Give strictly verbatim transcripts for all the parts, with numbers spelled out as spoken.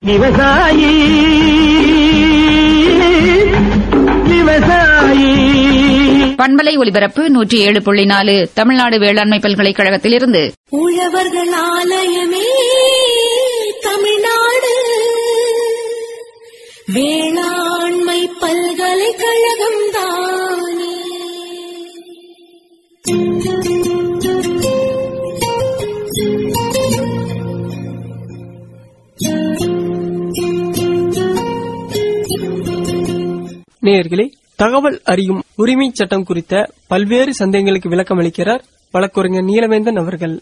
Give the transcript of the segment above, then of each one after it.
விவசாயி விவசாயி. பண்பலை ஒலிபரப்பு நூற்றி ஏழு புள்ளி நாலு தமிழ்நாடு வேளாண்மை பல்கலைக்கழகத்திலிருந்து உழவர்கள் ஆலயமே தமிழ்நாடு வேளாண்மை பல்கலைக்கழகம் தானே. நேயர்களே, தகவல் அறியும் உரிமை சட்டம் குறித்த பல்வேறு சந்தேகங்களுக்கு விளக்கம் அளிக்கிறார் வழக்கறிஞர் நீலவேந்தன் அவர்கள்.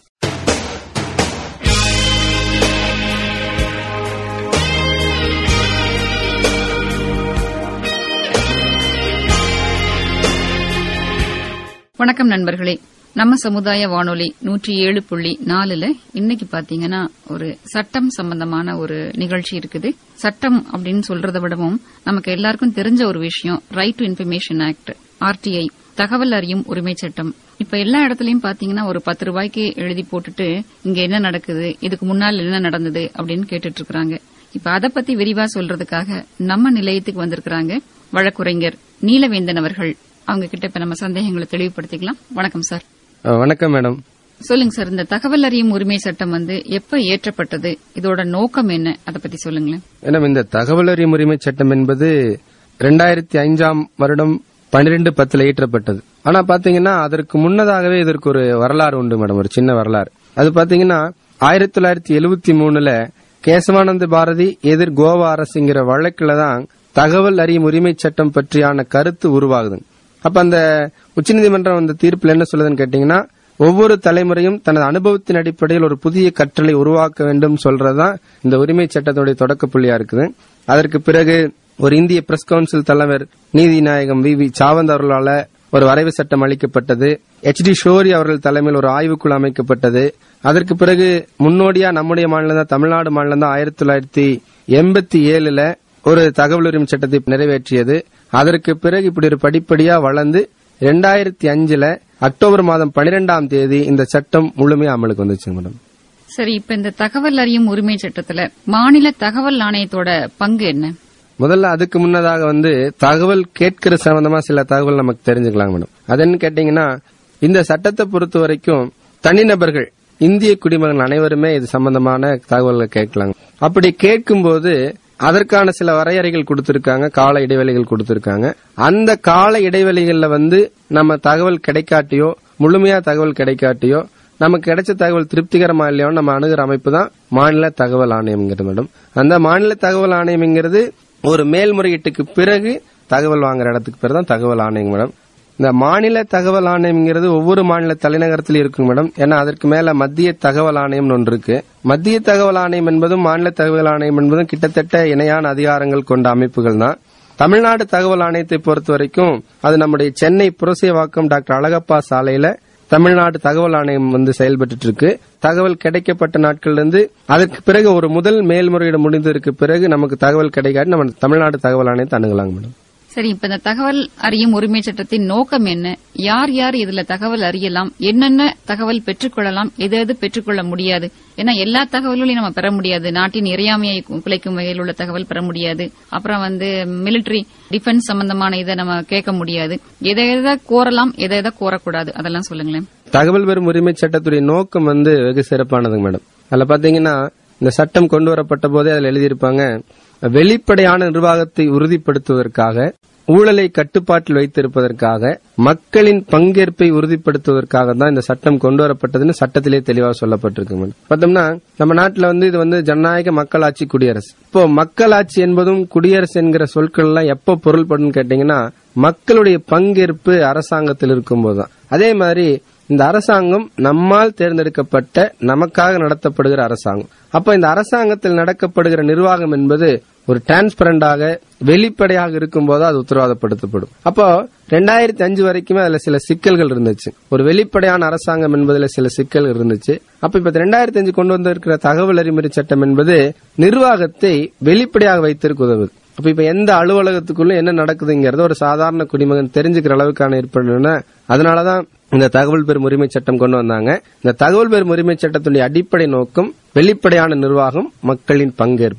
வணக்கம் நண்பர்களே. நம்ம சமுதாய வானொலி நூற்றி ஏழு புள்ளி நாலுல இன்னைக்கு பாத்தீங்கன்னா ஒரு சட்டம் சம்பந்தமான ஒரு நிகழ்ச்சி இருக்குது. சட்டம் அப்படின்னு சொல்றதை விடவும் நமக்கு எல்லாருக்கும் தெரிஞ்ச ஒரு விஷயம் right to information act, RTI, தகவல் அறியும் உரிமை சட்டம். இப்ப எல்லா இடத்துலயும் பாத்தீங்கன்னா ஒரு பத்து ரூபாய்க்கு எழுதி போட்டுட்டு இங்க என்ன நடக்குது, இதுக்கு முன்னால் என்ன நடந்தது அப்படின்னு கேட்டுட்டு இருக்காங்க. இப்ப அதை பத்தி விரிவா சொல்றதுக்காக நம்ம நிலையத்துக்கு வந்திருக்கிறாங்க வழக்குரைஞர் நீலவேந்தன் அவர்கள். அவங்க கிட்ட இப்ப நம்ம சந்தேகங்களை தெளிவுபடுத்திக்கலாம். வணக்கம் சார். வணக்கம் மேடம். சொல்லுங்க சார், இந்த தகவல் அறியும் உரிமை சட்டம் வந்து எப்ப ஏற்றப்பட்டது, இதோட நோக்கம் என்ன, அதை பத்தி சொல்லுங்களேன். மேடம், இந்த தகவல் அறியும் உரிமை சட்டம் என்பது இரண்டாயிரத்தி ஐந்தாம் வருடம் பன்னிரண்டு பத்துல இயற்றப்பட்டது. ஆனா பாத்தீங்கன்னா அதற்கு முன்னதாகவே இதற்கு ஒரு வரலாறு உண்டு மேடம், ஒரு சின்ன வரலாறு. அது பாத்தீங்கன்னா ஆயிரத்தி தொள்ளாயிரத்தி எழுபத்தி மூணுல கேசவானந்த பாரதி எதிர் கோவா அரசுங்கிற வழக்குல தான் தகவல் அறியும் உரிமை சட்டம் பற்றியான கருத்து உருவாகுது. அப்ப அந்த உச்சநீதிமன்றம் அந்த தீர்ப்புல என்ன சொல்லுதுன்னு கேட்டீங்கன்னா, ஒவ்வொரு தலைமுறையும் தனது அனுபவத்தின் அடிப்படையில் ஒரு புதிய கற்றலை உருவாக்க வேண்டும் சொல்றதுதான் இந்த உரிமை சட்டத்துடைய தொடக்க புள்ளியா இருக்குது. அதற்கு பிறகு ஒரு இந்திய பிரஸ் கவுன்சில் தலைவர் நீதிநாயகம் வி வி சாவந்த் அவர்களால ஒரு வரைவு சட்டம் அளிக்கப்பட்டது. எச் டி ஷோரி அவர்கள் தலைமையில் ஒரு ஆய்வுக்குழு அமைக்கப்பட்டது. அதற்கு பிறகு முன்னோடியா நம்முடைய மாநிலம் தான், தமிழ்நாடு மாநிலம் தான் ஆயிரத்தி தொள்ளாயிரத்தி எண்பத்தி ஏழுல ஒரு தகவல் உரிமை சட்டத்தை நிறைவேற்றியது. அதற்கு பிறகு இப்படி ஒரு படிப்படியா வளர்ந்து இரண்டாயிரத்தி அஞ்சுல அக்டோபர் மாதம் பனிரெண்டாம் தேதி இந்த சட்டம் முழுமையா அமலுக்கு வந்துச்சு மேடம். சரி, இப்ப இந்த தகவல் அறியும் உரிமை சட்டத்துல மாநில தகவல் ஆணையத்தோட பங்கு என்ன? முதல்ல அதுக்கு முன்னதாக வந்து தகவல் கேட்கிற சம்பந்தமா சில தகவல் நமக்கு தெரிஞ்சுக்கலாம் மேடம். அதன்னு கேட்டீங்கன்னா, இந்த சட்டத்தை பொறுத்த வரைக்கும் தனிநபர்கள், இந்திய குடிமகன் அனைவருமே இது சம்பந்தமான தகவல்களை கேட்கலாம். அப்படி கேட்கும்போது அதற்கான சில வரையறைகள் கொடுத்திருக்காங்க, கால இடைவெளிகள் கொடுத்திருக்காங்க. அந்த கால இடைவெளிகள்ல வந்து நம்ம தகவல் கிடைக்காட்டியோ, முழுமையா தகவல் கிடைக்காட்டியோ, நமக்கு கிடைச்ச தகவல் திருப்திகரமா இல்லையோ நம்ம அணுகிற அமைப்பு தான் மாநில தகவல் ஆணையம்ங்கிறது மேடம். அந்த மாநில தகவல் ஆணையம்ங்கிறது ஒரு மேல்முறையீட்டுக்கு பிறகு தகவல் வாங்குற இடத்துக்கு பேர் தான் தகவல் ஆணையம் மேடம். இந்த மாநில தகவல் ஆணையம்ங்கிறது ஒவ்வொரு மாநில தலைநகரத்திலும் இருக்கும் மேடம். ஏன்னா அதற்கு மேல மத்திய தகவல் ஆணையம் ஒன்று இருக்கு. மத்திய தகவல் ஆணையம் என்பதும் மாநில தகவல் ஆணையம் என்பதும் கிட்டத்தட்ட இணையான அதிகாரங்கள் கொண்ட அமைப்புகள் தான். தமிழ்நாடு தகவல் ஆணையத்தை பொறுத்த வரைக்கும் அது நம்முடைய சென்னை புரசைவாக்கம் டாக்டர் அழகப்பா சாலையில தமிழ்நாடு தகவல் ஆணையம் வந்து செயல்பட்டு இருக்கு. தகவல் கிடைக்கப்பட்ட நாட்கள்ல இருந்து அதற்கு பிறகு ஒரு முதல் மேல்முறையீடு முடிந்ததற்கு பிறகு நமக்கு தகவல் கிடைக்காது, நம்ம தமிழ்நாடு தகவல் ஆணையத்தை அணுகலாங்க மேடம். சரி, இப்ப இந்த தகவல் அறியும் உரிமை சட்டத்தின் நோக்கம் என்ன, யார் யார் இதுல தகவல் அறியலாம், என்னென்ன தகவல் பெற்றுக்கொள்ளலாம், எது எது பெற்றுக்கொள்ள முடியாது? ஏன்னா எல்லா தகவல்களையும் நம்ம பெற முடியாது. நாட்டின் இறையாமையை குலைக்கும் வகையில் உள்ள தகவல் பெற முடியாது. அப்புறம் வந்து மிலிட்டரி டிஃபென்ஸ் சம்பந்தமான இதை நம்ம கேட்க முடியாது. எதை எதை கோரலாம், எதை எதை கோரக்கூடாது, அதெல்லாம் சொல்லுங்களேன். தகவல் பெறும் உரிமை சட்டத்துடைய நோக்கம் வந்து வெகு சிறப்பானதுங்க மேடம். அதுல பாத்தீங்கன்னா இந்த சட்டம் கொண்டு வரப்பட்ட போதே அதுல எழுதியிருப்பாங்க, வெளிப்படையான நிர்வாகத்தை உறுதிப்படுத்துவதற்காக, ஊழலை கட்டுப்பாட்டில் வைத்திருப்பதற்காக, மக்களின் பங்கேற்பை உறுதிப்படுத்துவதற்காக தான் இந்த சட்டம் கொண்டு வரப்பட்டதுன்னு சட்டத்திலே தெளிவாக சொல்லப்பட்டிருக்கு. பார்த்தோம்னா நம்ம நாட்டில் வந்து இது வந்து ஜனநாயக மக்களாட்சி குடியரசு. இப்போ மக்களாட்சி என்பதும் குடியரசு என்கிற சொற்கள் எல்லாம் எப்ப பொருள்படும் கேட்டீங்கன்னா, மக்களுடைய பங்கேற்பு அரசாங்கத்தில் இருக்கும் போதுதான். அதே மாதிரி இந்த அரசாங்கம் நம்மால் தேர்ந்தெடுக்கப்பட்ட நமக்காக நடத்தப்படுகிற அரசாங்கம். அப்ப இந்த அரசாங்கத்தில் நடக்கப்படுகிற நிர்வாகம் என்பது ஒரு டிரான்ஸ்பரண்டாக வெளிப்படையாக இருக்கும் போது அது உத்தரவாதப்படுத்தப்படும். அப்போ ரெண்டாயிரத்தி அஞ்சு வரைக்குமே அதுல சில சிக்கல்கள் இருந்துச்சு. ஒரு வெளிப்படையான அரசாங்கம் என்பதுல சில சிக்கல்கள் இருந்துச்சு. அப்ப இப்ப ரெண்டாயிரத்தி அஞ்சு கொண்டு வந்திருக்கிற தகவல் அறிமுறை சட்டம் என்பது நிர்வாகத்தை வெளிப்படையாக வைத்திருக்க உதவுது. அப்ப இப்ப எந்த அலுவலகத்துக்குள்ள என்ன நடக்குதுங்கிறத ஒரு சாதாரண குடிமகன் தெரிஞ்சுக்கிற அளவுக்கான ஏற்படுனா, அதனாலதான் இந்த தகவல் பெறும் உரிமை சட்டம் கொண்டு வந்தாங்க. இந்த தகவல் பெறும் உரிமை சட்டத்துடைய அடிப்படை நோக்கம் வெளிப்படையான நிர்வாகம், மக்களின் பங்கேற்பு.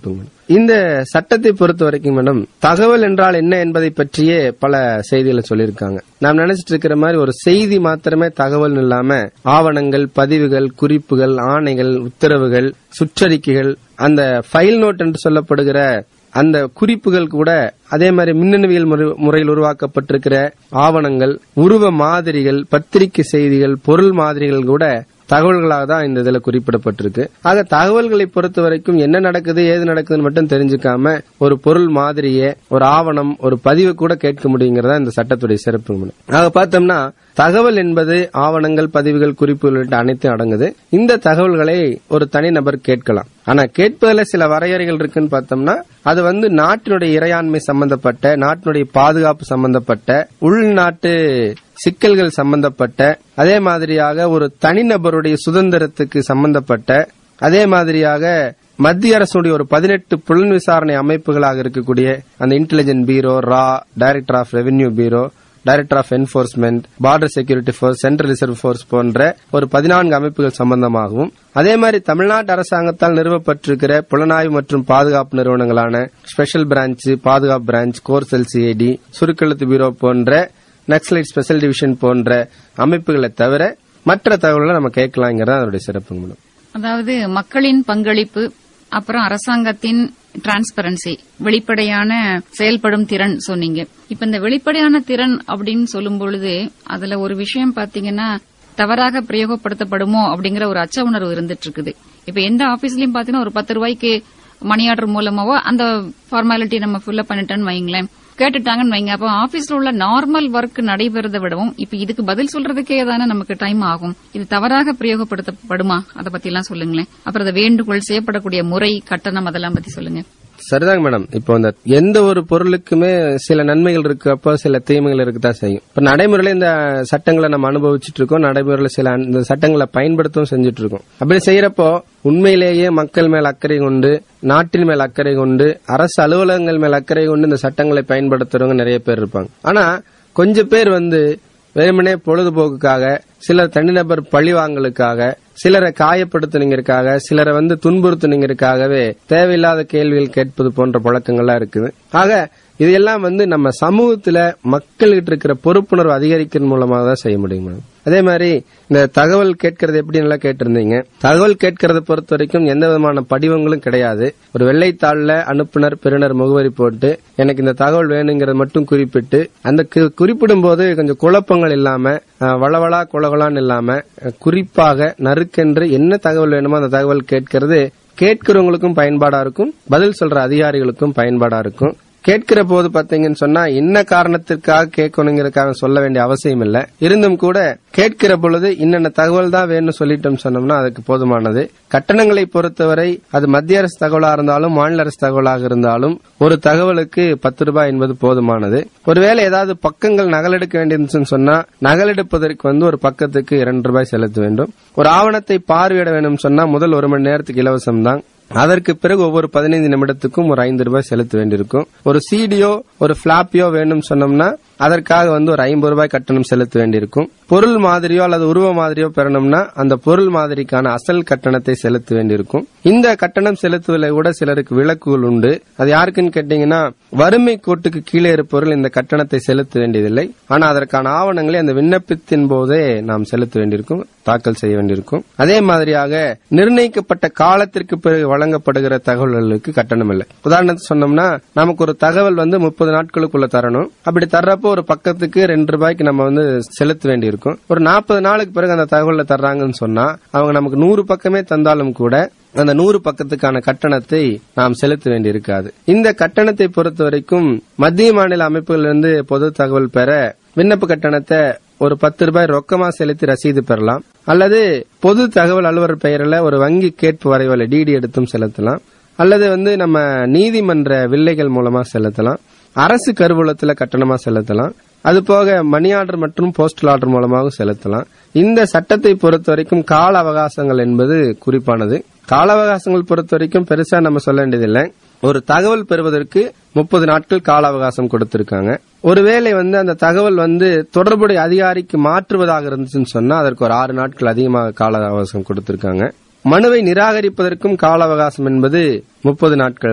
இந்த சட்டத்தை பொறுத்த வரைக்கும் மேடம் தகவல் என்றால் என்ன என்பதை பற்றியே பல செய்திகளை சொல்லியிருக்காங்க. நாம் நினைச்சிட்டு இருக்கிற மாதிரி ஒரு செய்தி மாத்திரமே தகவல் இல்லாம ஆவணங்கள், பதிவுகள், குறிப்புகள், ஆணைகள், உத்தரவுகள், சுற்றறிக்கைகள், அந்த ஃபைல் நோட் என்று சொல்லப்படுகிற அந்த குறிப்புகள் கூட, அதே மாதிரி மின்னணுவியல் முறையில் உருவாக்கப்பட்டிருக்கிற ஆவணங்கள், உருவ மாதிரிகள், பத்திரிகை செய்திகள், பொருள் மாதிரிகள் கூட தகவல்களாக தான் இந்த இதுல குறிப்பிடப்பட்டிருக்கு. ஆக தகவல்களை பொறுத்த வரைக்கும் என்ன நடக்குது ஏது நடக்குதுன்னு மட்டும் தெரிஞ்சுக்காம ஒரு பொருள் மாதிரியே, ஒரு ஆவணம், ஒரு பதிவு கூட கேட்க முடியுங்கிறதா இந்த சட்டத்துடைய சிறப்பு. ஆக பார்த்தோம்னா தகவல் என்பது ஆவணங்கள், பதிவுகள், குறிப்புகள் அனைத்தும் அடங்குது. இந்த தகவல்களை ஒரு தனிநபர் கேட்கலாம். ஆனா கேட்பதில் சில வரையறைகள் இருக்குன்னு பார்த்தோம்னா அது வந்து நாட்டினுடைய இறையாண்மை சம்பந்தப்பட்ட, நாட்டினுடைய பாதுகாப்பு சம்பந்தப்பட்ட, உள்நாட்டு சிக்கல்கள் சம்பந்தப்பட்ட, அதே மாதிரியாக ஒரு தனிநபருடைய சுதந்திரத்துக்கு சம்பந்தப்பட்ட, அதே மாதிரியாக மத்திய அரசுடைய ஒரு பதினெட்டு புலன் விசாரணை அமைப்புகளாக இருக்கக்கூடிய அந்த இன்டெலிஜென்ஸ் பியூரோ, ரா, director of revenue bureau, director of enforcement, border security force, central reserve force போன்ற ஒரு பதினான்கு அமைப்புகள் சம்பந்தமாகவும், அதே மாதிரி தமிழ்நாட்டு அரசாங்கத்தால் நிறுவப்பட்டிருக்கிற புலனாய்வு மற்றும் பாதுகாப்பு நிறுவனங்களான ஸ்பெஷல் பிரான்ச், பாதுகாப்பு பிரான்ச், கோர் செல் சிஐடி, சுருக்கெழுத்து பியூரோ போன்ற நக்சலைட் ஸ்பெஷல் டிவிஷன் போன்ற அமைப்புகளை தவிர மற்ற தகவல்களை நம்ம கேட்கலாங்கிறது அதனுடைய சிறப்பு. அதாவது மக்களின் பங்களிப்பு, அப்புறம் அரசாங்கத்தின் டிரான்ஸ்பரன்சி, வெளிப்படையான செயல்படும் திறன் சொன்னீங்க. இப்ப இந்த வெளிப்படையான திறன் அப்படின்னு சொல்லும் பொழுது அதுல ஒரு விஷயம் பாத்தீங்கன்னா தவறாக பிரயோகப்படுத்தப்படுமோ அப்படிங்கிற ஒரு அச்ச உணர்வு இருந்துட்டு இருக்குது. இப்ப எந்த ஆபீஸ்லயும் பாத்தீங்கன்னா ஒரு பத்து ரூபாய்க்கு மணி ஆர்டர் மூலமாவோ அந்த ஃபார்மாலிட்டி நம்ம ஃபுல்லா பண்ணிட்டோன்னு வைங்களேன், கேட்டுட்டாங்கன்னு வைங்க. அப்ப ஆபீஸ்ல உள்ள நார்மல் ஒர்க் நடைபெறதை விடவும் இப்ப இதுக்கு பதில் சொல்றதுக்கே தானே நமக்கு டைம் ஆகும். இது தவறாக பிரயோகப்படுத்தப்படுமா, அதை பத்தி எல்லாம் சொல்லுங்களேன். அப்புறம் அதை வேண்டுகோள் செய்யப்படக்கூடிய முறை, கட்டணம், அதெல்லாம் பத்தி சொல்லுங்க. சரிதாங்க மேடம். இப்போ இந்த எந்த ஒரு பொருளுக்குமே சில நன்மைகள் இருக்கப்போ சில தீமைகள் இருக்குதான் செய்யும். இப்ப நடைமுறையில இந்த சட்டங்களை நம்ம அனுபவிச்சுட்டு இருக்கோம், நடைமுறையில சில இந்த சட்டங்களை பயன்படுத்தவும் செஞ்சுட்டு இருக்கோம். அப்படி செய்யறப்போ உண்மையிலேயே மக்கள் மேல் அக்கறை கொண்டு, நாட்டின் மேல் அக்கறை கொண்டு, அரசு அலுவலகங்கள் மேல் அக்கறை கொண்டு இந்த சட்டங்களை பயன்படுத்துறவங்க நிறைய பேர் இருப்பாங்க. ஆனா கொஞ்சம் பேர் வந்து வெறுமனே பொழுதுபோக்குக்காக, சிலர் தனிநபர் பழிவாங்கலுக்காக, சிலரை காயப்படுத்துனீங்கிறதுக்காக, சிலரை வந்து துன்புறுத்துனீங்கிறதுக்காகவே தேவையில்லாத கேள்விகள் கேட்பது போன்ற பழக்கங்கள்லாம் இருக்குது. ஆக இதெல்லாம் வந்து நம்ம சமூகத்துல மக்கள்கிட்ட இருக்கிற பொறுப்புணர்வு அதிகரிக்கிற மூலமாக தான் செய்ய முடியும். அதே மாதிரி இந்த தகவல் கேட்கறது எப்படி நல்லா கேட்டிருந்தீங்க. தகவல் கேட்கறத பொறுத்த வரைக்கும் எந்த விதமான படிவங்களும் கிடையாது. ஒரு வெள்ளைத்தாள்ல அனுப்புனர் பெறுநர் முகவரி போட்டு எனக்கு இந்த தகவல் வேணுங்கிறத மட்டும் குறிப்பிட்டு, அந்த குறிப்பிடும் போது கொஞ்சம் குழப்பங்கள் இல்லாம, வளவளா குளகளான்னு இல்லாம, குறிப்பாக நறுக்கென்று என்ன தகவல் வேணுமோ அந்த தகவல் கேட்கறது கேட்கிறவங்களுக்கும் பயன்பாடா இருக்கும், பதில் சொல்ற அதிகாரிகளுக்கும் பயன்பாடா இருக்கும். கேட்கிற போது பாத்தீங்கன்னு சொன்னா என்ன காரணத்திற்காக கேட்கணுங்கிறதுக்காக சொல்ல வேண்டிய அவசியம் இல்ல. இருந்தும் கூட கேட்கிற பொழுது இன்னென்ன தகவல் தான் வேணும்னு சொல்லிட்டோம் சொன்னோம்னா அதுக்கு போதுமானது. கட்டணங்களை பொறுத்தவரை அது மத்திய அரசு தகவலா இருந்தாலும் மாநில அரசு தகவலாக இருந்தாலும் ஒரு தகவலுக்கு பத்து ரூபாய் என்பது போதுமானது. ஒருவேளை ஏதாவது பக்கங்கள் நகலெடுக்க வேண்டியிருந்துச்சுன்னு சொன்னா நகலெடுப்பதற்கு வந்து ஒரு பக்கத்துக்கு இரண்டு ரூபாய் செலுத்த வேண்டும். ஒரு ஆவணத்தை பார்வையிட வேண்டும் சொன்னா முதல் ஒரு மணி நேரத்துக்கு இலவசம் தான். அதற்கு பிறகு ஒவ்வொரு பதினைந்து நிமிடத்துக்கும் ஒரு ஐந்து ரூபாய் செலுத்த வேண்டியிருக்கும். ஒரு சீடியோ ஒரு பிளாப்பியோ வேணும் சொன்னோம்னா அதற்காக வந்து ஒரு ஐம்பது ரூபாய் கட்டணம் செலுத்த வேண்டியிருக்கும். பொருள் மாதிரியோ அல்லது உருவ மாதிரியோ பெறணும்னா அந்த பொருள் மாதிரிக்கான அசல் கட்டணத்தை செலுத்த வேண்டியிருக்கும். இந்த கட்டணம் செலுத்துவதில் கூட சிலருக்கு விலக்குகள் உண்டு. அது யாருக்குன்னு கேட்டீங்கன்னா வறுமை கோட்டுக்கு கீழே இருப்பவர்கள் இந்த கட்டணத்தை செலுத்த வேண்டியதில்லை. ஆனா அதற்கான ஆவணங்களை அந்த விண்ணப்பத்தின் போதே நாம் செலுத்த வேண்டியிருக்கும், தாக்கல் செய்ய வேண்டியிருக்கும். அதே மாதிரியாக நிர்ணயிக்கப்பட்ட காலத்திற்கு பிறகு வழங்கப்படுகிற தகவல்களுக்கு கட்டணம் இல்லை. உதாரணத்துக்கு சொன்னோம்னா நமக்கு ஒரு தகவல் வந்து முப்பது நாட்களுக்குள்ள தரணும். அப்படி தர்றப்போ ஒரு பக்கத்துக்கு ரெண்டு ரூபாய்க்கு நம்ம வந்து செலுத்த வேண்டியிருக்கும். ஒரு நாற்பது நாளுக்கு பிறகு அந்த தகவலை தர்றாங்கன்னு சொன்னா அவங்க நமக்கு நூறு பக்கமே தந்தாலும் கூட அந்த நூறு பக்கத்துக்கான கட்டணத்தை நாம் செலுத்த வேண்டியிருக்காது. இந்த கட்டணத்தை பொறுத்த வரைக்கும் மத்திய மாநில அமைப்புகளிலிருந்து பொது தகவல் பெற விண்ணப்ப கட்டணத்தை ஒரு பத்து ரூபாய் ரொக்கமா செலுத்தி ரசீது பெறலாம், அல்லது பொது தகவல் அலுவலர் பெயரில் ஒரு வங்கி கேட்பு வரைவலை டிடி எடுத்தும் செலுத்தலாம், அல்லது வந்து நம்ம நீதிமன்ற வில்லைகள் மூலமா செலுத்தலாம், அரசு கருவூலத்தில் கட்டணமா செலுத்தலாம், அதுபோக மணி ஆர்டர் மற்றும் போஸ்டல் ஆர்டர் மூலமாக செலுத்தலாம். இந்த சட்டத்தை பொறுத்த வரைக்கும் கால அவகாசங்கள் என்பது குறிப்பானது. கால அவகாசங்கள் பொறுத்த வரைக்கும் பெருசா நம்ம சொல்ல வேண்டியதில்லை. ஒரு தகவல் பெறுவதற்கு முப்பது நாட்கள் கால அவகாசம் கொடுத்திருக்காங்க. ஒருவேளை வந்து அந்த தகவல் வந்து தொடர்புடைய அதிகாரிக்கு மாற்றுவதாக இருந்துச்சுன்னு சொன்னா அதற்கு ஒரு ஆறு நாட்கள் அதிகமாக கால அவகாசம் கொடுத்திருக்காங்க. மனுவை நிராகரிப்பதற்கும் கால அவகாசம் என்பது முப்பது நாட்கள் தான்.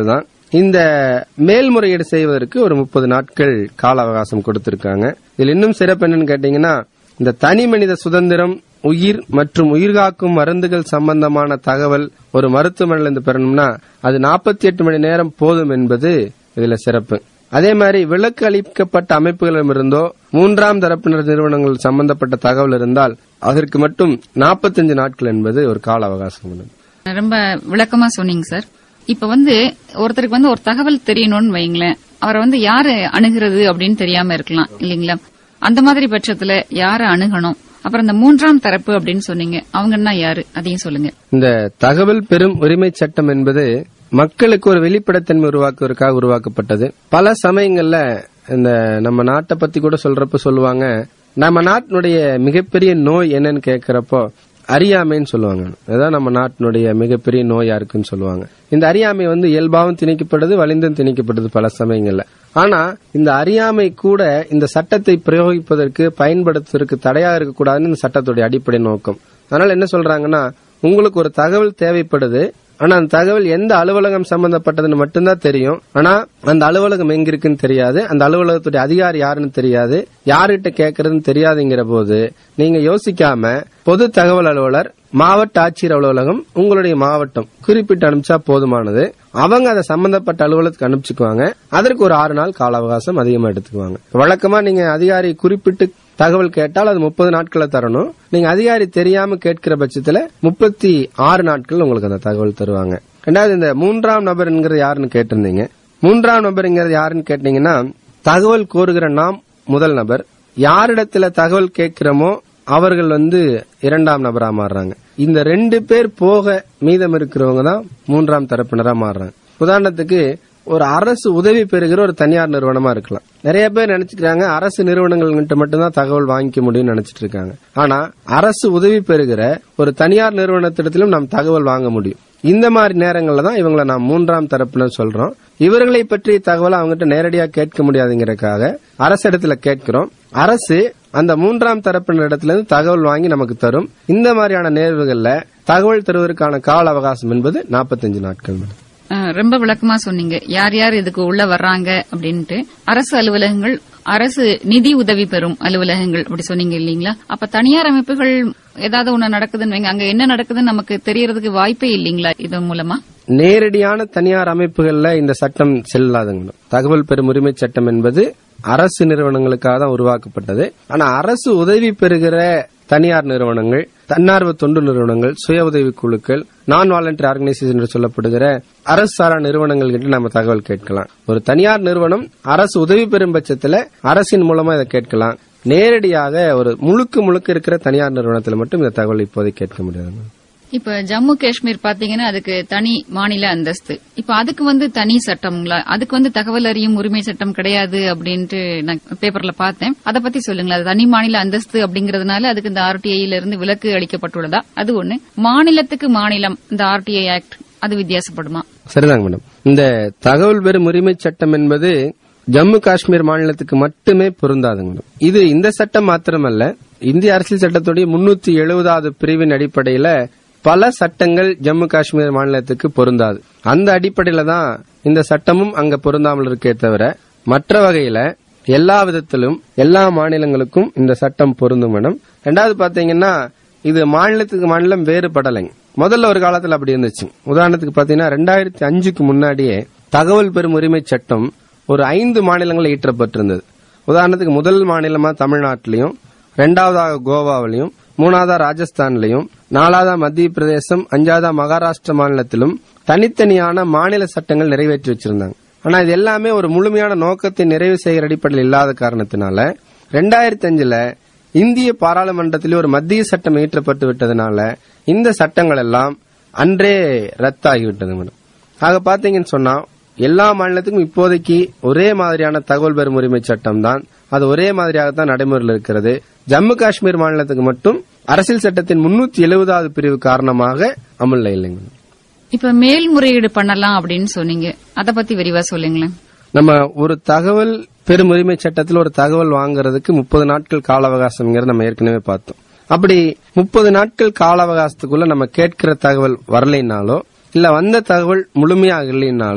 இந்த மேல்முறையீடு செய்வதற்கு ஒரு முப்பது நாட்கள் கால அவகாசம் கொடுத்திருக்காங்க. இதுல இன்னும் சிறப்பு என்னன்னு கேட்டீங்கன்னா, இந்த தனி மனித சுதந்திரம், உயிர் மற்றும் உயிர்காக்கும் மருந்துகள் சம்பந்தமான தகவல் ஒரு மருத்துவமனையிலிருந்து பெறணும்னா அது நாற்பத்தி எட்டு மணி நேரம் போதும் என்பது இதுல சிறப்பு. அதே மாதிரி விலக்கு அளிக்கப்பட்ட அமைப்புகளிடமிருந்தோ மூன்றாம் தரப்பினர் நிறுவனங்கள் சம்பந்தப்பட்ட தகவல் இருந்தால் அதற்கு மட்டும் நாற்பத்தஞ்சு நாட்கள் என்பது ஒரு கால அவகாசம். ரொம்ப விளக்கமா சொன்னீங்க சார். இப்ப வந்து ஒருத்தருக்கு வந்து ஒரு தகவல் தெரியணும்னு வைங்களேன், அவரை வந்து யாரு அணுகிறது அப்படின்னு தெரியாம இருக்கலாம் இல்லீங்களா? அந்த மாதிரி பட்சத்துல யார அணுகணும்? அப்புறம் இந்த மூன்றாம் தரப்பு அப்படின்னு சொன்னீங்க, அவங்கன்னா யாரு, அதையும் சொல்லுங்க. இந்த தகவல் பெறும் உரிமை சட்டம் என்பது மக்களுக்கு ஒரு வெளிப்படைத்தன்மை உருவாக்குவதற்காக உருவாக்கப்பட்டது. பல சமயங்கள்ல இந்த நம்ம நாட்டை பத்தி கூட சொல்றப்ப சொல்லுவாங்க, நம்ம நாட்டினுடைய மிகப்பெரிய நோய் என்னன்னு கேட்கிறப்போ அறியாமைன்னு சொல்லுவாங்க. அதான் நம்ம நாட்டினுடைய மிகப்பெரிய நோயா இருக்குன்னு சொல்லுவாங்க. இந்த அறியாமை வந்து இயல்பாவும் திணிக்கப்படுது, வலிந்தும் திணிக்கப்படுது பல சமயங்கள்ல. ஆனா இந்த அறியாமை கூட இந்த சட்டத்தை பிரயோகிப்பதற்கு பயன்படுத்துவதற்கு தடையாக இருக்கக்கூடாதுன்னு இந்த சட்டத்துடைய அடிப்படை நோக்கம். அதனால என்ன சொல்றாங்கன்னா, உங்களுக்கு ஒரு தகவல் தேவைப்படுது, ஆனா அந்த தகவல் எந்த அலுவலகம் சம்பந்தப்பட்டதுன்னு மட்டும்தான் தெரியும். ஆனா அந்த அலுவலகம் எங்க இருக்குன்னு தெரியாது, அந்த அலுவலகத்துடைய அதிகாரி யாருன்னு தெரியாது, யாருகிட்ட கேட்கறதுன்னு தெரியாதுங்கிற போது நீங்க யோசிக்காம பொது தகவல் அலுவலர், மாவட்ட ஆட்சியர் அலுவலகம், உங்களுடைய மாவட்டம் குறிப்பிட்டு அனுப்பிச்சா போதுமானது. அவங்க அதை சம்பந்தப்பட்ட அலுவலகத்துக்கு அனுப்பிச்சுக்குவாங்க. அதற்கு ஒரு ஆறு நாள் கால அவகாசம் அதிகமா எடுத்துக்குவாங்க. வழக்கமா நீங்க அதிகாரி குறிப்பிட்டு தகவல் கேட்டால் அது முப்பது நாட்களை தரணும். நீங்க அதிகாரி தெரியாம கேட்கிற பட்சத்துல முப்பத்தி ஆறு நாட்கள் உங்களுக்கு அந்த தகவல் தருவாங்க. ரெண்டாவது, இந்த மூன்றாம் நபர்ங்கிறது யாருன்னு கேட்டிருந்தீங்க. மூன்றாம் நபர்ங்கிறது யாருன்னு கேட்டீங்கன்னா, தகவல் கோருகிற நாம் முதல் நபர், யாரிடத்துல தகவல் கேட்கிறோமோ அவர்கள் வந்து இரண்டாம் நபரா மாறுறாங்க. இந்த ரெண்டு பேர் போக மீதம் இருக்கிறவங்க தான் மூன்றாம் தரப்பினரா மாறுறாங்க. உதாரணத்துக்கு ஒரு அரசு உதவி பெறுகிற ஒரு தனியார் நிறுவனமா இருக்கலாம். நிறைய பேர் நினைச்சுக்கிறாங்க அரசு நிறுவனங்கள்கிட்ட மட்டும்தான் தகவல் வாங்கிக்க முடியும்னு நினைச்சிட்டு இருக்காங்க. ஆனா அரசு உதவி பெறுகிற ஒரு தனியார் நிறுவனத்திடத்திலும் நாம் தகவல் வாங்க முடியும். இந்த மாதிரி நேரங்கள்ல தான் இவங்களை நாம் மூன்றாம் தரப்பினர் சொல்றோம். இவர்களை பற்றிய தகவலை அவங்ககிட்ட நேரடியா கேட்க முடியாதுங்கிறதுக்காக அரசு இடத்துல கேட்கிறோம். அரசு அந்த மூன்றாம் தரப்பினர் இடத்துல இருந்து தகவல் வாங்கி நமக்கு தரும். இந்த மாதிரியான நேர்வுகள்ல தகவல் தருவதற்கான கால அவகாசம் என்பது நாற்பத்தஞ்சு நாட்கள். ரொம்ப விளக்கமா சொன்னீங்க யார் யார் இதுக்கு உள்ள வர்றாங்க அப்படின்ட்டு. அரசு அலுவலகங்கள், அரசு நிதி உதவி பெறும் அலுவலகங்கள் அப்படி சொன்னீங்க இல்லீங்களா? அப்ப தனியார் அமைப்புகள் ஏதாவது ஒண்ணு நடக்குதுன்னு வைங்க, அங்க என்ன நடக்குதுன்னு நமக்கு தெரியறதுக்கு வாய்ப்பே இல்லீங்களா இதன் மூலமா? நேரடியான தனியார் அமைப்புகள்ல இந்த சட்டம் செல்லாதுங்க. தகவல் பெறும் உரிமை சட்டம் என்பது அரசு நிறுவனங்களுக்காக தான் உருவாக்கப்பட்டது. ஆனா அரசு உதவி பெறுகிற தனியார் நிறுவனங்கள், தன்னார்வ தொண்டு நிறுவனங்கள், சுய உதவி குழுக்கள், நான் வாலண்டரி ஆர்கனைசேஷன் என்று சொல்லப்படுகிற அரசு சாரா நிறுவனங்கள் கிட்ட நம்ம தகவல் கேட்கலாம். ஒரு தனியார் நிறுவனம் அரசு உதவி பெறும் பட்சத்துல அரசின் மூலமா இதை கேட்கலாம். நேரடியாக ஒரு முழுக்க முழுக்க இருக்கிற தனியார் நிறுவனத்தில் மட்டும் இந்த தகவல் இப்போதைக்கு கேட்க முடியாது. இப்ப ஜம்மு காஷ்மீர் பாத்தீங்கன்னா அதுக்கு தனி மாநில அந்தஸ்து. இப்ப அதுக்கு வந்து தனி சட்டம்ங்களா? அதுக்கு வந்து தகவல் அறியும் உரிமை சட்டம் கிடையாது அப்படின்ட்டு நான் பேப்பர்ல பார்த்தேன். அதை பத்தி சொல்லுங்களா? தனி மாநில அந்தஸ்து அப்படிங்கறதுனால அதுக்கு இந்த ஆர்டிஐல இருந்து விலக்கு அளிக்கப்பட்டுள்ளதா? அது ஒண்ணு. மாநிலத்துக்கு மாநிலம் இந்த ஆர்டிஐ ஆக்ட் அது வித்தியாசப்படுமா? சரிதாங்க மேடம். இந்த தகவல் பெறும் உரிமை சட்டம் என்பது ஜம்மு காஷ்மீர் மாநிலத்துக்கு மட்டுமே பொருந்தாதுங்க. இது இந்த சட்டம் மாத்திரமல்ல, இந்திய அரசியல் சட்டத்துடைய முன்னூத்தி எழுபதாவது பிரிவின் அடிப்படையில பல சட்டங்கள் ஜம்மு காஷ்மீர் மாநிலத்துக்கு பொருந்தாது. அந்த அடிப்படையில தான் இந்த சட்டமும் அங்க பொருந்தாமல் இருக்கே தவிர மற்ற வகையில எல்லா விதத்திலும் எல்லா மாநிலங்களுக்கும் இந்த சட்டம் பொருந்தும் மேடம். ரெண்டாவது பாத்தீங்கன்னா இது மாநிலத்துக்கு மாநிலம் வேறுபடலைங்க. முதல்ல ஒரு காலத்துல அப்படி இருந்துச்சு. உதாரணத்துக்கு பாத்தீங்கன்னா ரெண்டாயிரத்தி அஞ்சுக்கு முன்னாடியே தகவல் பெறும் உரிமை சட்டம் ஒரு ஐந்து மாநிலங்கள் இயற்றப்பட்டிருந்தது. உதாரணத்துக்கு முதல் மாநிலமா தமிழ்நாட்டிலையும், இரண்டாவதாக கோவாவிலையும், மூணாவதா ராஜஸ்தான்லயும், நாலாவதா மத்திய பிரதேசம், அஞ்சாவதா மகாராஷ்டிரா மாநிலத்திலும் தனித்தனியான மாநில சட்டங்கள் நிறைவேற்றி வச்சிருந்தாங்க. ஆனா இது எல்லாமே ஒரு முழுமையான நோக்கத்தை நிறைவு செய்கிற அடிப்படையில் இல்லாத காரணத்தினால ரெண்டாயிரத்தி அஞ்சுல இந்திய பாராளுமன்றத்திலே ஒரு மத்திய சட்டம் இயற்றப்பட்டு விட்டதுனால இந்த சட்டங்கள் எல்லாம் அன்றே ரத்தாகிவிட்டது மேடம். ஆக பாத்தீங்கன்னு சொன்னா எல்லா மாநிலத்துக்கும் இப்போதைக்கு ஒரே மாதிரியான தகவல் பெறும் உரிமை சட்டம் தான். அது ஒரே மாதிரியாகத்தான் நடைமுறையில் இருக்கிறது. ஜம்மு காஷ்மீர் மாநிலத்துக்கு மட்டும் அரசியல் சட்டத்தின் முன்னூத்தி எழுபதாவது பிரிவு காரணமாக அமல்ல இல்லைங்க. இப்ப மேல்முறையீடு பண்ணலாம் அப்படின்னு சொன்னீங்க, அத பத்தி விரிவா சொல்லுங்களேன். நம்ம ஒரு தகவல் பெறும் உரிமை சட்டத்தில் ஒரு தகவல் வாங்குறதுக்கு முப்பது நாட்கள் கால அவகாசம் நம்ம ஏற்கனவே பார்த்தோம். அப்படி முப்பது நாட்கள் கால அவகாசத்துக்குள்ள நம்ம கேட்கிற தகவல் வரலைனாலோ, இல்ல வந்த தகவல் முழுமையாக இல்லைனாலோ,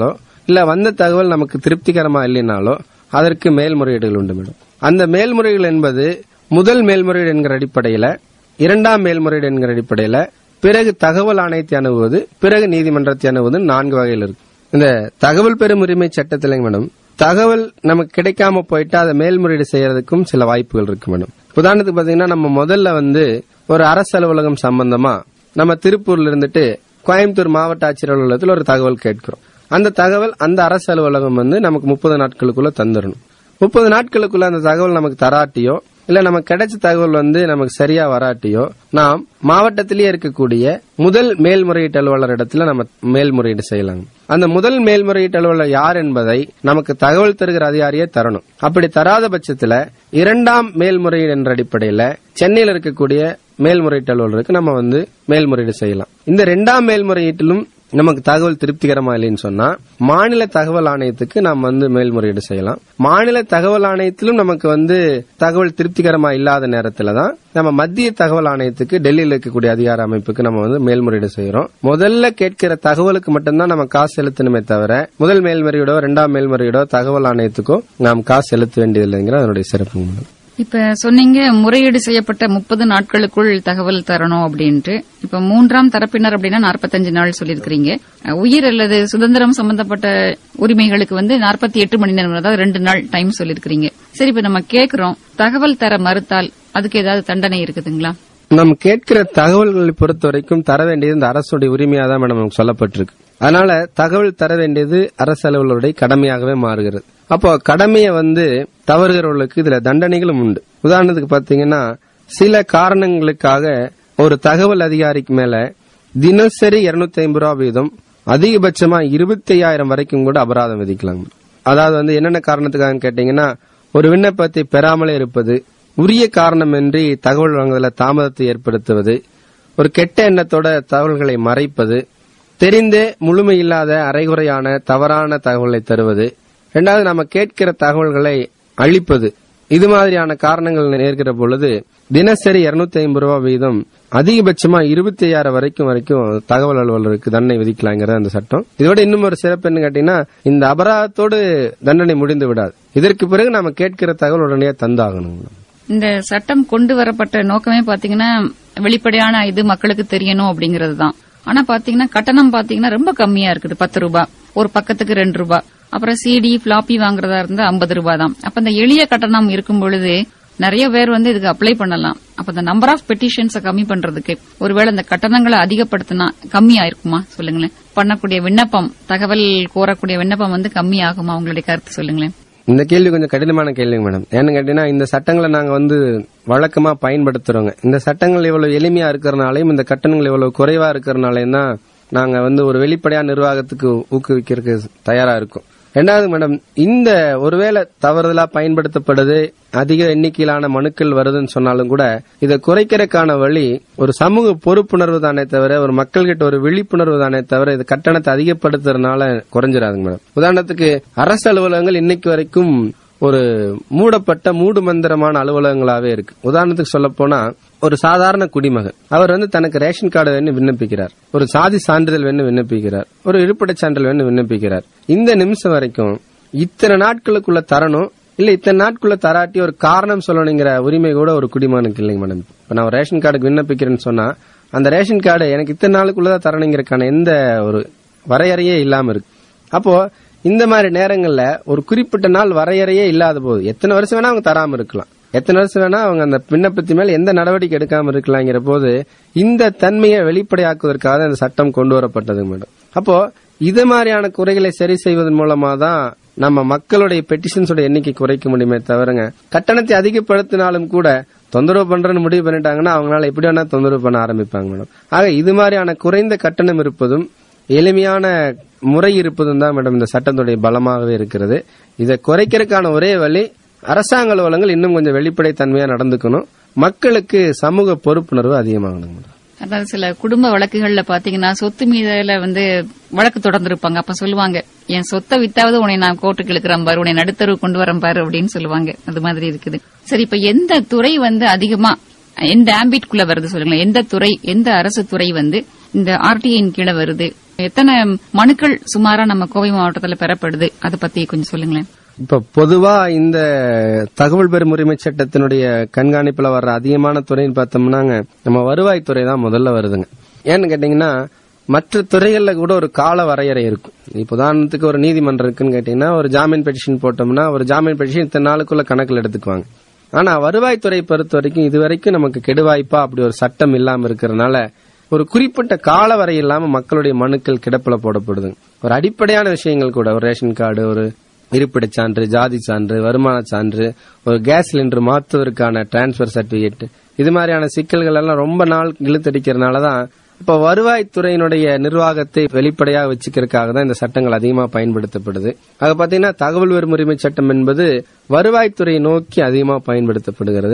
இல்ல வந்த தகவல் நமக்கு திருப்திகரமா இல்லைனாலோ அதற்கு மேல்முறையீடுகள் உண்டு மேடம். அந்த மேல்முறையீடு என்பது முதல் மேல்முறையீடு என்கிற அடிப்படையில, இரண்டாம் மேல்முறையீடு என்கிற அடிப்படையில, பிறகு தகவல் ஆணையத்தை அணுகுவது, பிறகு நீதிமன்றத்தை அணுகுவது நான்கு வகையில் இருக்கு. இந்த தகவல் பெறும் உரிமை சட்டத்தில மேடம் தகவல் நமக்கு கிடைக்காம போயிட்டா அதை மேல்முறையீடு செய்யறதுக்கும் சில வாய்ப்புகள் இருக்கு மேடம். உதாரணத்துக்கு பாத்தீங்கன்னா, நம்ம முதல்ல வந்து ஒரு அரசு அலுவலகம் சம்பந்தமா நம்ம திருப்பூர்ல இருந்துட்டு கோயம்புத்தூர் மாவட்ட ஆட்சியர் அலுவலகத்தில் ஒரு தகவல் கேட்கிறோம். அந்த தகவல் அந்த அரசு அலுவலகம் வந்து நமக்கு முப்பது நாட்களுக்குள்ள தந்துடணும். முப்பது நாட்களுக்குள்ள அந்த தகவல் நமக்கு தராட்டியோ இல்ல நமக்கு கிடைச்ச தகவல் வந்து நமக்கு சரியா வராட்டியோ நாம் மாவட்டத்திலேயே இருக்கக்கூடிய முதல் மேல்முறையீட்டு அலுவலர் இடத்துல நம்ம மேல்முறையீடு செய்யலாம். அந்த முதல் மேல்முறையீட்டு அலுவலர் யார் என்பதை நமக்கு தகவல் தருகிற அதிகாரியே தரணும். அப்படி தராத பட்சத்துல இரண்டாம் மேல்முறையீடு என்ற அடிப்படையில சென்னையில் இருக்கக்கூடிய மேல்முறையீட்டு அலுவலருக்கு நம்ம வந்து மேல்முறையீடு செய்யலாம். இந்த இரண்டாம் மேல்முறையீட்டிலும் நமக்கு தகவல் திருப்திகரமா இல்லைன்னு சொன்னா மாநில தகவல் ஆணையத்துக்கு நாம் வந்து மேல்முறையீடு செய்யலாம். மாநில தகவல் ஆணையத்திலும் நமக்கு வந்து தகவல் திருப்திகரமா இல்லாத நேரத்துல தான் நம்ம மத்திய தகவல் ஆணையத்துக்கு டெல்லியில் இருக்கக்கூடிய அதிகார அமைப்புக்கு நம்ம வந்து மேல்முறையீடு செய்யறோம். முதல்ல கேட்கிற தகவலுக்கு மட்டும்தான் நம்ம காசு செலுத்தணுமே தவிர முதல் மேல்முறையீடோ இரண்டாம் மேல்முறையீடோ தகவல் ஆணையத்துக்கோ நாம் காசு செலுத்த வேண்டியதில்லைங்கிற அதனுடைய சிறப்பு. இப்ப சொன்னீங்க முறையீடு செய்யப்பட்ட முப்பது நாட்களுக்குள் தகவல் தரணும் அப்படின்ட்டு. இப்ப மூன்றாம் தரப்பினர் அப்படின்னா நாற்பத்தஞ்சு நாள் சொல்லிருக்கீங்க. உயிர் அல்லது சுதந்திரம் சம்பந்தப்பட்ட உரிமைகளுக்கு வந்து நாற்பத்தி எட்டு மணி நேரம், அதாவது ரெண்டு நாள் டைம் சொல்லிருக்கீங்க. சரி, இப்ப நம்ம கேக்குறோம், தகவல் தர மறுத்தால் அதுக்கு ஏதாவது தண்டனை இருக்குதுங்களா? நம்ம கேட்கிற தகவல்களை பொறுத்த வரைக்கும் தர வேண்டியது இந்த அரசுடைய உரிமையா தான் மேடம் நமக்கு சொல்லப்பட்டிருக்கு. அதனால தகவல் தர வேண்டியது அரசு அலுவலருடைய கடமையாகவே மாறுகிறது. அப்போ கடமையை வந்து தவறுகிறவர்களுக்கு இதுல தண்டனைகளும் உண்டு. உதாரணத்துக்கு பாத்தீங்கன்னா, சில காரணங்களுக்காக ஒரு தகவல் அதிகாரிக்கு மேல தினசரி இருநூத்தி ஐம்பது ரூபாய் வீதம், அதிகபட்சமா இருபத்தி ஐயாயிரம் வரைக்கும் கூட அபராதம் விதிக்கலாம். அதாவது வந்து என்னென்ன காரணத்துக்காக கேட்டீங்கன்னா, ஒரு விண்ணப்பத்தை பெறாமலே இருப்பது, உரிய காரணமின்றி தகவல் வழங்குவதில் தாமதத்தை ஏற்படுத்துவது, ஒரு கெட்ட எண்ணத்தோட தகவல்களை மறைப்பது, தெரிந்தே முழுமையில்லாத அரைகுறையான தவறான தகவல்களை தருவது, இரண்டாவது நம்ம கேட்கிற தகவல்களை அழிப்பது, இது மாதிரியான காரணங்கள் நேர்கிற பொழுது தினசரி இருநூத்தி ஐம்பது ரூபாய் வீதம், அதிகபட்சமா இருபத்தி ஐயாயிரம் வரைக்கும் வரைக்கும் தகவல் அலுவலருக்கு தண்டனை விதிக்கலாங்கிறது அந்த சட்டம். இதோட இன்னும் ஒரு சிறப்பு என்ன கேட்டீங்கன்னா, இந்த அபராதத்தோடு தண்டனை முடிந்து விடாது. இதற்கு பிறகு நாம கேட்கிற தகவல் உடனே தந்தாகணும். இந்த சட்டம் கொண்டு வரப்பட்ட நோக்கமே பாத்தீங்கன்னா வெளிப்படையான இது மக்களுக்கு தெரியணும் அப்படிங்கறது தான். ஆனா பாத்தீங்கன்னா கட்டணம் பாத்தீங்கன்னா ரொம்ப கம்மியா இருக்குது. பத்து ரூபாய், ஒரு பக்கத்துக்கு ரெண்டு ரூபாய். அப்புறம் சிடி பிளாப்பி வாங்குறதா இருந்தா ஐம்பது ரூபாய் தான். அப்ப இந்த எளிய கட்டணம் இருக்கும் பொழுது நிறைய பேர் வந்து இதுக்கு அப்ளை பண்ணலாம். அப்ப இந்த நம்பர் ஆஃப் பெட்டிஷன்ஸ் கம்மி பண்றதுக்கு ஒருவேளை இந்த கட்டணங்களை அதிகப்படுத்தினா கம்மி ஆயிருக்குமா சொல்லுங்களேன்? பண்ணக்கூடிய விண்ணப்பம், தகவல் கோரக்கூடிய விண்ணப்பம் வந்து கம்மி ஆகுமா? உங்களுடைய கருத்து சொல்லுங்களேன். இந்த கேள்வி கொஞ்சம் கடினமான கேள்விங்க மேடம். ஏன்னு கேட்டீங்கன்னா, இந்த சட்டங்களை நாங்க வந்து வழக்கமா பயன்படுத்துறோங்க. இந்த சட்டங்கள் இவ்வளவு எளிமையா இருக்கிறனாலையும் இந்த கட்டணங்கள் இவ்வளவு குறைவா இருக்கிறனாலையும் தான் நாங்க வந்து ஒரு வெளிப்படையான நிர்வாகத்துக்கு ஊக்குவிக்கிறதுக்கு தயாரா இருக்கும். ரெண்டாவது மேடம், இந்த ஒருவேளை தவறுதலா பயன்படுத்தப்படுது, அதிக எண்ணிக்கையிலான மனுக்கள் வருதுன்னு சொன்னாலும் கூட இதை குறைக்கிறதுக்கான வழி ஒரு சமூக பொறுப்புணர்வு தானே தவிர, ஒரு மக்கள்கிட்ட ஒரு விழிப்புணர்வு தானே தவிர இது கட்டணத்தை அதிகப்படுத்துறதுனால குறைஞ்சிடாதுங்க மேடம். உதாரணத்துக்கு அரசு அலுவலகங்கள் இன்னைக்கு வரைக்கும் ஒரு மூடப்பட்ட மூடு மந்திரமான அலுவலகங்களாவே இருக்கு. உதாரணத்துக்கு சொல்ல போனா, ஒரு சாதாரண குடிமகன் அவர் வந்து தனக்கு ரேஷன் கார்டு வேணும் விண்ணப்பிக்கிறார், ஒரு சாதி சான்றிதழ் வேணும் விண்ணப்பிக்கிறார், ஒரு இருப்பிடச் சான்றிதழ் வேணும் விண்ணப்பிக்கிறார். இந்த நிமிஷம் வரைக்கும் இத்தனை நாட்களுக்குள்ள தரணும், இல்ல இத்தனை நாட்குள்ள தராட்டி ஒரு காரணம் சொல்லணுங்கிற உரிமை கூட ஒரு குடிமகனுக்கு இல்லைங்க மேடம். இப்ப நான் ரேஷன் கார்டுக்கு விண்ணப்பிக்கிறேன்னு சொன்னா அந்த ரேஷன் கார்டு எனக்கு இத்தனை நாளுக்குள்ளதான் தரணுங்கிறக்கான எந்த ஒரு வரையறையே இல்லாம இருக்கு. அப்போ இந்த மாதிரி நேரங்கள்ல ஒரு குறிப்பிட்ட நாள் வரையறையே இல்லாத போது எத்தனை வருஷம் வேணா அவங்க தராம இருக்கலாம், எத்தனை வருஷம் வேணா அவங்க அந்த விண்ணப்பத்தின் மேல் எந்த நடவடிக்கை எடுக்காம இருக்கலாங்கிற போது இந்த தன்மையை வெளிப்படையாக்குவதற்காக இந்த சட்டம் கொண்டு வரப்பட்டது மேடம். அப்போ இது மாதிரியான குறைகளை சரி செய்வதன் மூலமா தான் நம்ம மக்களுடைய பெட்டிஷன்ஸோட எண்ணிக்கை குறைக்க முடியுமே தவிரங்க, கட்டணத்தை அதிகப்படுத்தினாலும் கூட தொந்தரவு பண்றன்னு முடிவு பண்ணிட்டாங்கன்னா அவங்களால எப்படி வேணா தொந்தரவு பண்ண ஆரம்பிப்பாங்க மேடம். ஆக இது மாதிரியான குறைந்த கட்டணம் இருப்பதும் எளிமையான முறை இருப்பதும் தான் மேடம் இந்த சட்டத்துடைய பலமாகவே இருக்கிறது. இதை குறைக்கிறதுக்கான ஒரே வழி, அரசாங்க அலுவலகங்கள் இன்னும் கொஞ்சம் வெளிப்படைத்தன்மையா நடந்துக்கணும், மக்களுக்கு சமூக பொறுப்புணர்வு அதிகமாகணும் மேடம். அதாவது சில குடும்ப வழக்குகள்ல பாத்தீங்கன்னா சொத்து மீதுல வந்து வழக்கு தொடர்ந்திருப்பாங்க. அப்ப சொல்லுவாங்க, என் சொத்தை வித்தாவது உன்னை நான் கோர்ட்டுக்கு இழுக்கிறேன் பாரு, உன்னை நடுத்தரவு கொண்டு வரேன் பாரு அப்படின்னு சொல்லுவாங்க. அது மாதிரி இருக்குது. சரி, இப்ப எந்த துறை வந்து அதிகமா எந்த ஆம்பிட்குள்ள வருது சொல்லுங்களேன்? எந்த துறை, எந்த அரசு துறை வந்து இந்த ஆர்டிஐயின் கீழே வருது? எத்தனை மனுக்கள் சுமாரா நம்ம கோவை மாவட்டத்துல பெறப்படுது? அதை பத்தி கொஞ்சம் சொல்லுங்களேன். இப்ப பொதுவா இந்த தகவல் பெறும் உரிமை சட்டத்தினுடைய கண்காணிப்புல வர்ற அதிகமான துறைன்னு பார்த்தோம்னாங்க நம்ம வருவாய்த்துறை தான் முதல்ல வருதுங்க. ஏன்னு கேட்டீங்கன்னா மற்ற துறைகள்ல கூட ஒரு கால வரையறை இருக்கும். இப்ப உதாரணத்துக்கு ஒரு நீதிமன்றம் இருக்குன்னு கேட்டீங்கன்னா ஒரு ஜாமீன் பெட்டிஷன் போட்டோம்னா ஒரு ஜாமீன் பெட்டிஷன் இத்தனை நாளுக்குள்ள கணக்கில் எடுத்துக்குவாங்க. ஆனா வருவாய்த்துறை பொறுத்த வரைக்கும் இதுவரைக்கும் நமக்கு கெடுவாய்ப்பா அப்படி ஒரு சட்டம் இல்லாம இருக்கிறதுனால ஒரு குறிப்பிட்ட கால வரை இல்லாம மக்களுடைய மனுக்கள் கிடப்புல போடப்படுது. ஒரு அடிப்படையான விஷயங்கள் கூட ஒரு ரேஷன் கார்டு, ஒரு இருப்பிடச் சான்று, ஜாதி சான்று, வருமான சான்று, ஒரு கேஸ் சிலிண்டர் மாற்றுவதற்கான டிரான்ஸ்பர் சர்டிபிகேட், இது மாதிரியான சிக்கல்கள் எல்லாம் ரொம்ப நாள் இழுத்தடிக்கிறதுனாலதான் இப்ப வருவாய்த்துறையினுடைய நிர்வாகத்தை வெளிப்படையாக வச்சுக்கிறதுக்காக தான் இந்த சட்டங்கள் அதிகமா பயன்படுத்தப்படுது. அது பாத்தீங்கன்னா தகவல் பெறும் உரிமை சட்டம் என்பது வருவாய்த்துறையை நோக்கி அதிகமா பயன்படுத்தப்படுகிறது.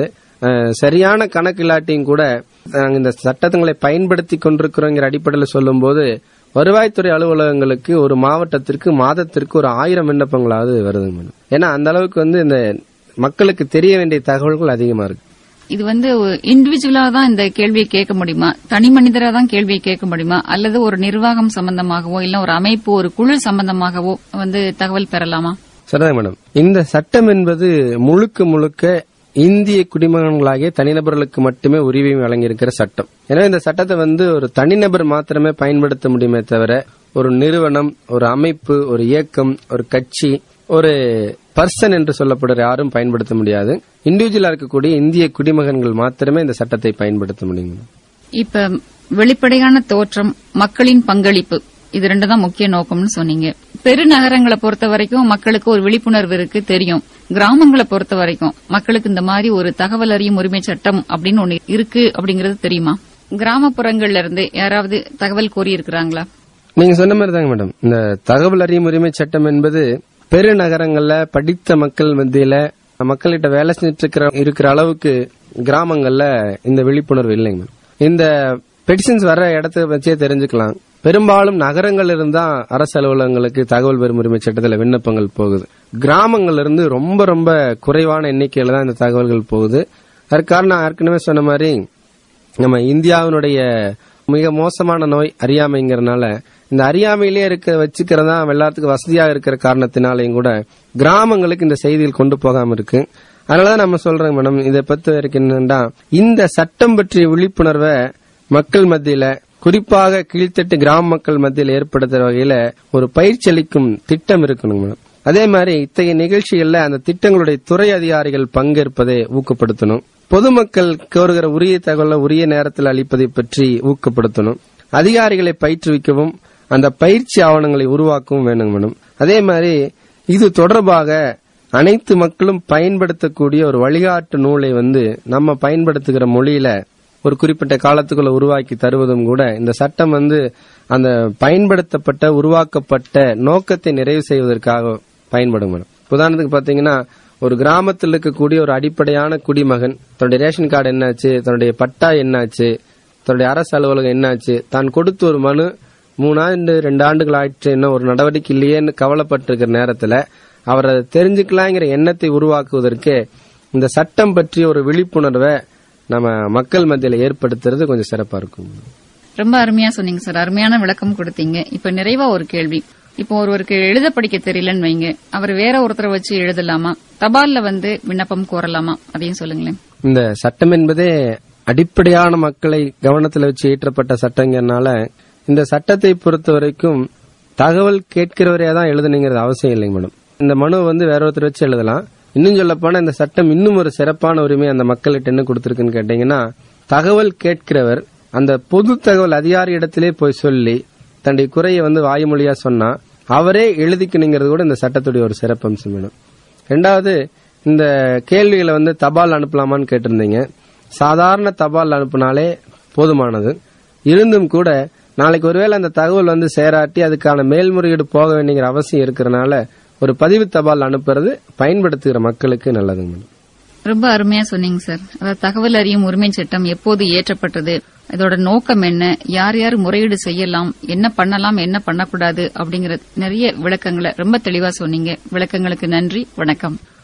சரியான கணக்கு இல்லாட்டியும் கூட நாங்கள் இந்த சட்டங்களை பயன்படுத்தி கொண்டிருக்கிறோங்கிற அடிப்படையில் சொல்லும் போது வருவாய்த்துறை அலுவலகங்களுக்கு ஒரு மாவட்டத்திற்கு மாதத்திற்கு ஒரு ஆயிரம் விண்ணப்பங்களாவது வருதுங்க. ஏன்னா அந்த அளவுக்கு வந்து இந்த மக்களுக்கு தெரிய வேண்டிய தகவல்கள் அதிகமா இருக்கு. இது வந்து இண்டிவிஜுவலா தான் இந்த கேள்வியை கேட்க முடியுமா, தனி மனிதரா தான் கேள்வியை கேட்க முடியுமா, அல்லது ஒரு நிர்வாகம் சம்பந்தமாகவோ இல்ல ஒரு அமைப்பு ஒரு குழு சம்பந்தமாகவோ வந்து தகவல் பெறலாமா? சரிதான் மேடம். இந்த சட்டம் என்பது முழுக்க முழுக்க இந்திய குடிமகன்களாகிய தனிநபர்களுக்கு மட்டுமே உரிமை வழங்கியிருக்கிற சட்டம். எனவே இந்த சட்டத்தை வந்து ஒரு தனிநபர் மாத்திரமே பயன்படுத்த முடியுமே தவிர ஒரு நிறுவனம், ஒரு அமைப்பு, ஒரு இயக்கம், ஒரு கட்சி, ஒரு பர்சன் என்று சொல்லப்படுற யாரும் பயன்படுத்த முடியாது. இண்டிவிஜுவலா இருக்கக்கூடிய இந்திய குடிமகன்கள் மாத்திரமே இந்த சட்டத்தை பயன்படுத்த முடியும். இப்ப வெளிப்படையான தோற்றம், மக்களின் பங்களிப்பு, இது ரெண்டு தான் முக்கிய நோக்கம்னு சொன்னீங்க. பெருநகரங்களை பொறுத்த வரைக்கும் மக்களுக்கு ஒரு விழிப்புணர்வு இருக்கு, தெரியும். கிராமங்களை பொறுத்த வரைக்கும் மக்களுக்கு இந்த மாதிரி ஒரு தகவல் அறியும் உரிமை சட்டம் அப்படின்னு ஒண்ணு இருக்கு அப்படிங்கறது தெரியுமா? கிராமப்புறங்கள்ல இருந்து யாராவது தகவல் கோரி இருக்கிறாங்களா? நீங்க சொன்ன மாதிரி தாங்க மேடம். இந்த தகவல் அறியும் உரிமை சட்டம் என்பது பெருநகரங்கள்ல படித்த மக்கள் மத்தியில மக்கள்கிட்ட வேலை செஞ்சுட்டு இருக்கிற அளவுக்கு கிராமங்கள்ல இந்த விழிப்புணர்வு இல்லைங்க. இந்த பெட்டிஷன்ஸ் வர்ற இடத்த வச்சே தெரிஞ்சுக்கலாம். பெரும்பாலும் நகரங்கள் இருந்தா அரசு அலுவலகங்களுக்கு தகவல் பெறும் உரிமை சட்டத்தில் விண்ணப்பங்கள் போகுது. கிராமங்கள்ல இருந்து ரொம்ப ரொம்ப குறைவான எண்ணிக்கையில தான் இந்த தகவல்கள் போகுது. அதற்காக நான் ஏற்கனவே சொன்ன மாதிரி நம்ம இந்தியாவினுடைய மிக மோசமான நோய் அறியாமைங்கிறதுனால இந்த அறியாமையிலேயே இருக்க வச்சுக்கிறதா எல்லாத்துக்கும் வசதியாக இருக்கிற காரணத்தினாலையும் கூட கிராமங்களுக்கு இந்த செய்திகள் கொண்டு போகாம இருக்கு. அதனாலதான் நம்ம சொல்றோம் மேடம், இதை பத்தி வரைக்கும் என்னன்னா இந்த சட்டம் பற்றிய விழிப்புணர்வை மக்கள் மத்தியில குறிப்பாக கீழ்த்தட்டு கிராம மக்கள் மத்தியில் ஏற்படுத்துற வகையில ஒரு பயிற்சி அளிக்கும் திட்டம் இருக்கணும் மேடம். அதே மாதிரி இத்தகைய நிகழ்ச்சிகள்ல அந்த திட்டங்களுடைய துறை அதிகாரிகள் பங்கேற்பதை ஊக்கப்படுத்தணும். பொதுமக்கள் கோருகிற உரிய தகவலை உரிய நேரத்தில் அளிப்பதை பற்றி ஊக்கப்படுத்தணும். அதிகாரிகளை பயிற்றுவிக்கவும் அந்த பயிற்சி ஆவணங்களை உருவாக்கவும் வேணும் மேடம். அதே மாதிரி இது தொடர்பாக அனைத்து மக்களும் பயன்படுத்தக்கூடிய ஒரு வழிகாட்டு நூலை வந்து நம்ம பயன்படுத்துகிற மொழியில ஒரு குறிப்பிட்ட காலத்துக்குள்ள உருவாக்கி தருவதும் கூட இந்த சட்டம் வந்து அந்த பயன்படுத்தப்பட்ட உருவாக்கப்பட்ட நோக்கத்தை நிறைவு செய்வதற்காக பயன்படும் மேடம். உதாரணத்துக்கு பாத்தீங்கன்னா ஒரு கிராமத்தில் இருக்கக்கூடிய ஒரு அடிப்படையான குடிமகன் தன்னுடைய ரேஷன் கார்டு என்னாச்சு, தன்னுடைய பட்டா என்னாச்சு, தன்னுடைய அரசு அலுவலகம் என்னாச்சு, தான் கொடுத்த ஒரு மனு மூணாண்டு ரெண்டு ஆண்டுகள் ஆயிடுச்சு, இன்னும் ஒரு நடவடிக்கை இல்லையேன்னு கவலைப்பட்டிருக்கிற நேரத்துல அவர் அதை தெரிஞ்சுக்கலாங்கிற எண்ணத்தை உருவாக்குவதற்கு இந்த சட்டம் பற்றிய ஒரு விழிப்புணர்வை நம்ம மக்கள் மத்தியில ஏற்படுத்துறது கொஞ்சம் சிறப்பா இருக்கும். ரொம்ப அருமையா சொன்னீங்க சார், அருமையான விளக்கம் கொடுத்தீங்க. இப்ப நிறைவா ஒரு கேள்வி. இப்போ ஒருவருக்கு எழுத படிக்க தெரியலன்னு வைங்க, அவர் வேற ஒருத்தரை வச்சு எழுதலாமா, தபால்ல வந்து விண்ணப்பம் கோரலாமா, அதையும் சொல்லுங்களேன். இந்த சட்டம் என்பதே அடிப்படையான மக்களை கவனத்தில் வச்சு இயற்றப்பட்ட சட்டங்கிறதுனால இந்த சட்டத்தை பொறுத்த வரைக்கும் தகவல் கேட்கிறவரே தான் எழுதுனீங்கிறது அவசியம் இல்லைங்க மேடம். இந்த மனு வந்து வேற ஒருத்தர் வச்சு எழுதலாம். இன்னும் சொல்ல போனா இந்த சட்டம் இன்னும் ஒரு சிறப்பான உரிமை அந்த மக்கள்கிட்ட என்ன கொடுத்திருக்குன்னு கேட்டீங்கன்னா, தகவல் கேட்கிறவர் அந்த பொது தகவல் அதிகாரி இடத்திலே போய் சொல்லி தன்னுடைய குறையை வந்து வாய்மொழியா சொன்னா அவரே எழுதிக்கணுங்கிறது கூட இந்த சட்டத்துடைய ஒரு சிறப்பம்சம் மேடம். ரெண்டாவது, இந்த கேள்விகளை வந்து தபால் அனுப்பலாமான்னு கேட்டிருந்தீங்க. சாதாரண தபால் அனுப்புனாலே போதுமானது. இருந்தும் கூட நாளைக்கு ஒருவேளை அந்த தகவல் வந்து சேராட்டி அதுக்கான மேல்முறையீடு போக வேண்டிய அவசியம் இருக்கிறனால ஒரு பதிவு தபால் அனுப்புறது பயன்படுத்துகிற மக்களுக்கு நல்லதுங்க மேடம். ரொம்ப அருமையா சொன்னீங்க சார். அதாவது தகவல் அறியும் உரிமை சட்டம் எப்போது இயற்றப்பட்டது, இதோட நோக்கம் என்ன, யார் யார் முறையீடு செய்யலாம், என்ன பண்ணலாம், என்ன பண்ணக்கூடாது அப்படிங்கிற நிறைய விளக்கங்களை ரொம்ப தெளிவா சொன்னீங்க. விளக்கங்களுக்கு நன்றி, வணக்கம்.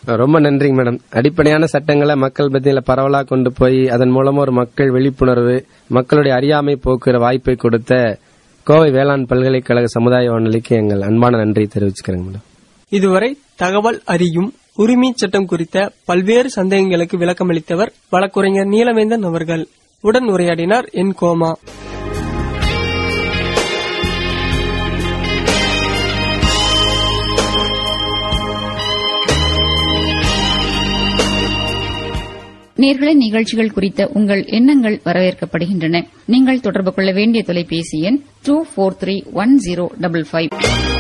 ரொம்ப நன்றிங்க மேடம். அடிப்படையான சட்டங்களை மக்கள் மத்தியில பரவலா கொண்டு போய் அதன் மூலமா ஒரு மக்கள் விழிப்புணர்வு, மக்களுடைய அறியாமை போக்குற வாய்ப்பை கொடுத்த கோவை வேளாண் பல்கலைக்கழக சமுதாய வானொலிக்கு எங்கள் அன்பான நன்றி தெரிவிச்சுக்கிறேங்க மேடம். இதுவரை தகவல் அறியும் உரிமை சட்டம் குறித்த பல்வேறு சந்தேகங்களுக்கு விளக்கமளித்தவர் வழக்குரைஞர் நீலவேந்தன் அவர்கள். உடன் உரையாடினார் என் கோமா. நேர்களை நிகழ்ச்சிகள் குறித்த உங்கள் எண்ணங்கள் வரவேற்கப்படுகின்றன. நீங்கள் தொடர்பு கொள்ள வேண்டிய தொலைபேசி எண் two four three one zero double five.